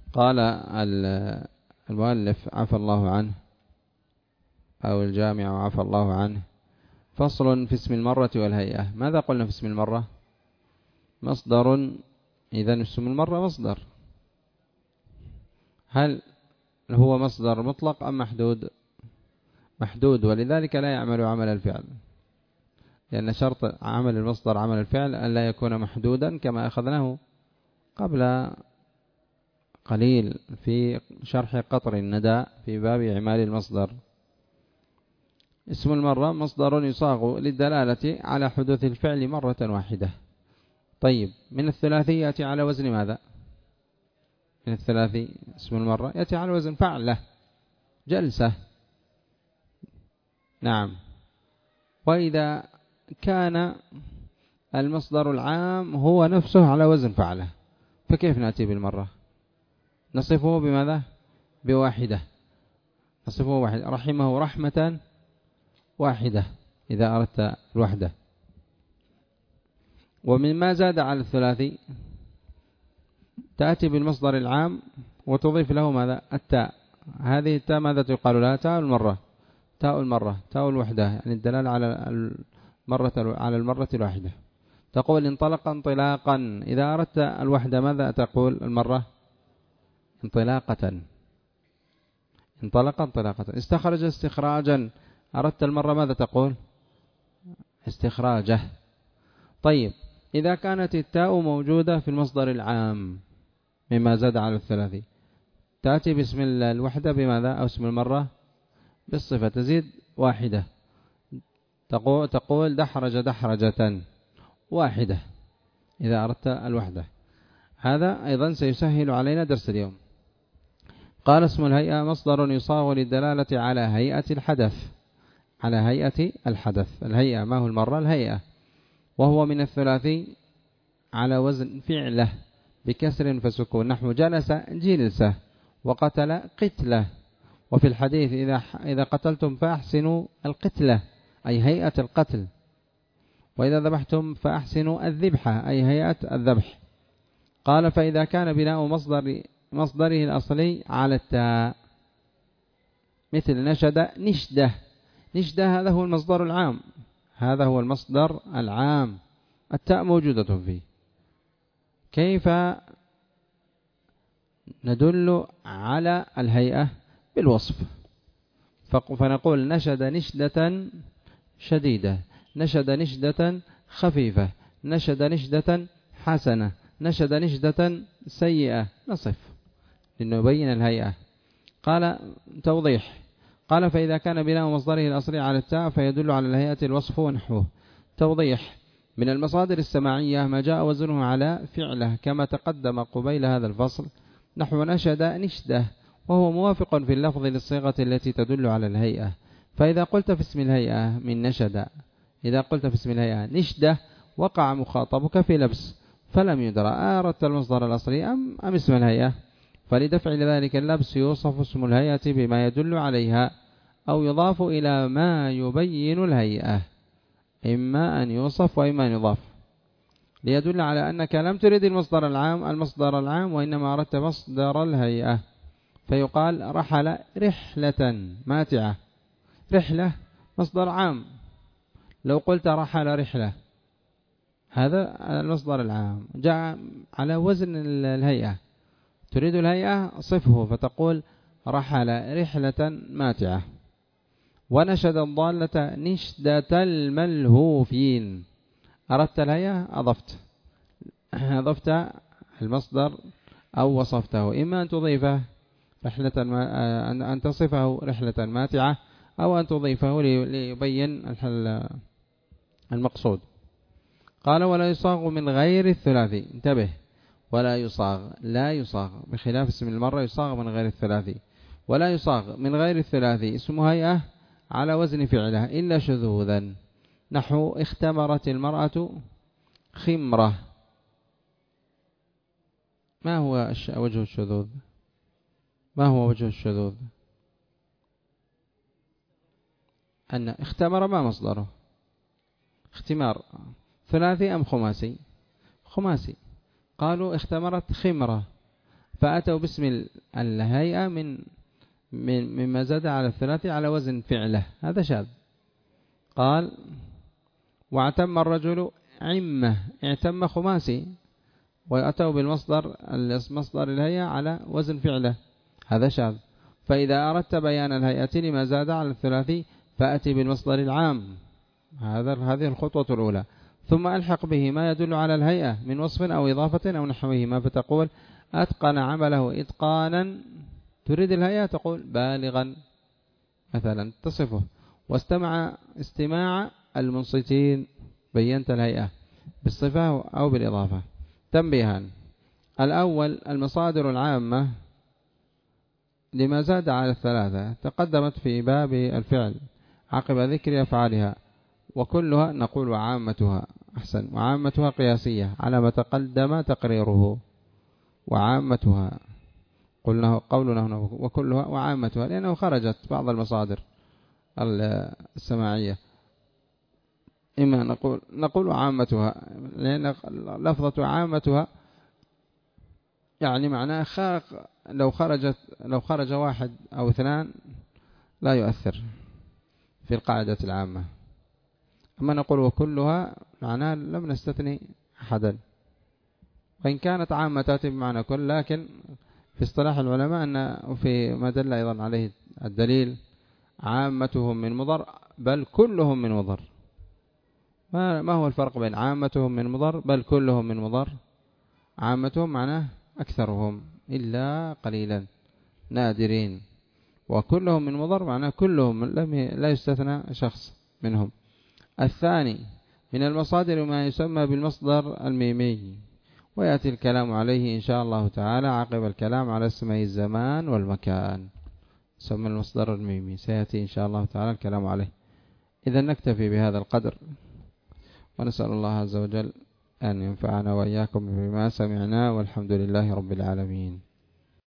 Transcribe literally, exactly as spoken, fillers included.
قال المؤلف عفى الله عنه أو الجامع عفى الله عنه: فصل في اسم المرة والهيئة. ماذا قلنا في اسم المرة؟ مصدر. إذن اسم المرة مصدر. هل هو مصدر مطلق أم محدود؟ محدود، ولذلك لا يعمل عمل الفعل، لأن شرط عمل المصدر عمل الفعل أن لا يكون محدودا كما أخذناه قبل قليل في شرح قطر الندى في باب إعمال المصدر. اسم المرة مصدر يصاغ للدلالة على حدوث الفعل مرة واحدة. طيب، من الثلاثي يأتي على وزن ماذا؟ من الثلاثي اسم المرة يأتي على وزن فعلة، جلسة. نعم. وإذا كان المصدر العام هو نفسه على وزن فعلة فكيف نأتي بالمرة؟ نصفه بماذا؟ بواحدة. نصفه واحد، رحمه رحمة واحدة إذا أردت الوحدة. ومما زاد على الثلاثي تأتي بالمصدر العام وتضيف له ماذا؟ التاء. هذه التاء ماذا تقال لها؟ تاء المرة. تاء المرة، تاء الوحدة، يعني الدلالة على المرة على المرة الواحدة. تقول انطلق انطلاقا. إذا أردت الوحدة ماذا تقول المرة؟ انطلاقة. انطلق انطلاقة. استخرج استخراجا. أردت المرة ماذا تقول؟ استخراجه. طيب، إذا كانت التاء موجودة في المصدر العام مما زاد على الثلاثي تأتي باسم الوحدة بماذا؟ أو اسم المرة بالصفة، تزيد واحدة. تقول, تقول دحرج دحرجة واحدة إذا أردت الوحدة. هذا أيضا سيسهل علينا درس اليوم. قال: اسم الهيئة مصدر يصاغ للدلالة على هيئة الحدث. على هيئة الحدث. الهيئة ما هو المرة؟ الهيئة. وهو من الثلاثي على وزن فعله بكسر فسكون، نحو جلس جلسة وقتل قتلة. وفي الحديث إذا إذا قتلتم فأحسنوا القتلة أي هيئة القتل، وإذا ذبحتم فأحسنوا الذبحة أي هيئة الذبح. قال: فإذا كان بناء مصدر مصدره الأصلي على التاء مثل نشد نشدة. نشدة هذا هو المصدر العام، هذا هو المصدر العام، التاء موجودة فيه. كيف ندل على الهيئة؟ بالوصف. فنقول نشد نشدة شديدة، نشد نشدة خفيفة، نشد نشدة حسنة، نشد نشدة سيئة، نصف لنبين الهيئة. قال: توضيح. قال: فإذا كان بناء مصدره الأصلي على التاء فيدل على الهيئة الوصف ونحوه. توضيح: من المصادر السماعية ما جاء وزنه على فعله كما تقدم قبيل هذا الفصل، نحو نشد نشدة، وهو موافق في اللفظ للصيغة التي تدل على الهيئة. فإذا قلت في اسم الهيئة من نشد، إذا قلت في اسم الهيئة نشدة وقع مخاطبك في لبس، فلم يدرى أردت المصدر الأصلي أم, أم اسم الهيئة. فلدفع ذلك اللبس يوصف اسم الهيئة بما يدل عليها أو يضاف إلى ما يبين الهيئة، إما أن يوصف وإما أن يضاف، ليدل على أنك لم تريد المصدر العام المصدر العام وإنما أردت مصدر الهيئة. فيقال رحل رحلة ماتعة. رحلة مصدر عام. لو قلت رحل رحلة هذا المصدر العام جاء على وزن الهيئة، تريد الهيئة صفه فتقول رحل رحلة ماتعة. ونشد الضالة نشدة الملهوفين. أردت الهيئة أضفت أضفت المصدر أو وصفته، إما أن تضيفه رحلة أن تصفه رحلة ماتعة أو أن تضيفه ليبين المقصود. قال: ولا يصاغ من غير الثلاثي. انتبه، ولا يصاغ، لا يصاغ، بخلاف اسم المرة يصاغ من غير الثلاثي. ولا يصاغ من غير الثلاثي اسم هيئة على وزن فعله إلا شذوذا، نحو اختمرت المرأة خمرة. ما هو وجه الشذوذ؟ ما هو وجه الشذوذ؟ أن اختمر ما مصدره؟ اختمار ثلاثي أم خماسي؟ خماسي. قالوا اختمرت خمرة، فأتوا باسم الهيئة من من مما زاد على الثلاثي على وزن فعله، هذا شاذ. قال واعتم الرجل عمة، اعتم خماسي، وأتوا بالمصدر المصدر الهيئة على وزن فعله، هذا شاذ. فإذا أردت بيان الهيئة لما زاد على الثلاثي فأتي بالمصدر العام، هذا هذه الخطوة الأولى. ثم ألحق به ما يدل على الهيئة من وصف أو إضافة أو نحوهما، فتقول أتقن عمله إتقانا، تريد الهيئة تقول بالغا مثلا تصفه، واستمع استماع المنصتين، بينت الهيئة بالصفة أو بالإضافة. تنبيها: الأول المصادر العامة لما زاد على الثلاثة تقدمت في باب الفعل عقب ذكر أفعالها، وكلها نقول وعامتها أحسن، وعامتها قياسية على ما تقدم تقريره، وعامتها قلنا قولنا هنا وكلها وعامتها، لأنه خرجت بعض المصادر السماعية، إما نقول نقول وعامتها، لأن لفظة عامتها يعني معناه خاق، لو خرجت لو خرج واحد أو اثنان لا يؤثر في القاعدة العامة. أما نقول وكلها معناه لم نستثني أحدا، وإن كانت عامة تأتي بمعنى كل، لكن في اصطلاح العلماء أن في ما دل أيضا عليه الدليل عامتهم من مضر بل كلهم من مضر. ما ما هو الفرق بين عامتهم من مضر بل كلهم من مضر؟ عامتهم معناه أكثرهم إلا قليلا نادرين، وكلهم من مضر معناه كلهم لم لا يستثنى شخص منهم. الثاني من المصادر ما يسمى بالمصدر الميمي، ويأتي الكلام عليه إن شاء الله تعالى عقب الكلام على اسمي الزمان والمكان، يسمى المصدر الميمي، سيأتي إن شاء الله تعالى الكلام عليه. إذا نكتفي بهذا القدر، ونسأل الله عز وجل أن ينفعنا وإياكم بما سمعنا، والحمد لله رب العالمين.